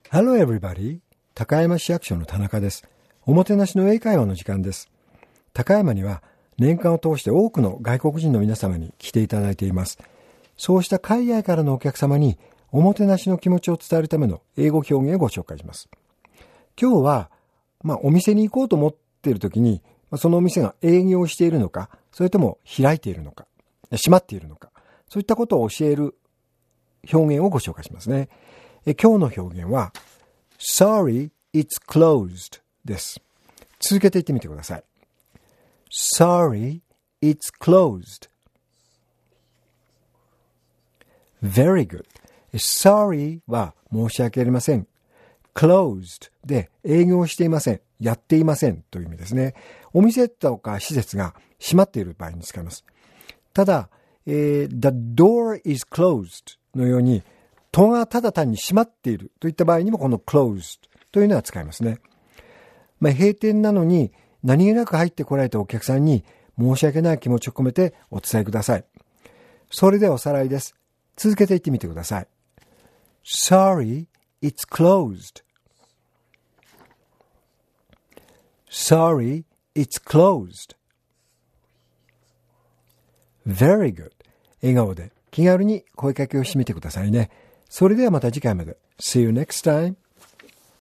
Hello everybody. 高山市役所の田中です。おもてなしの英会話の時間です。高山には年間を通して多くの外国人の皆様に来ていただいています。そうした海外からのお客様におもてなしの気持ちを伝えるための英語表現をご紹介します。今日は、お店に行こうと思っているときに、そのお店が営業しているのか、それとも開いているのか、閉まっているのか、そういったことを教える表現をご紹介しますね。今日の表現は Sorry, it's closed です。続けて言ってみてください。Sorry, it's closed. Very good. Sorry は申し訳ありません。Closed で営業していません。やっていませんという意味ですね。お店とか施設が閉まっている場合に使います。ただ、The door is closed のように戸がただ単に閉まっているといった場合にもこの closed というのは使いますね。閉店なのに何気なく入ってこられたお客さんに申し訳ない気持ちを込めてお伝えください。それではおさらいです。続けて言ってみてください。Sorry, it's closed. Sorry, it's closed. Very good. 笑顔で気軽に声かけをしてみてくださいね。それではまた次回まで。See you next time.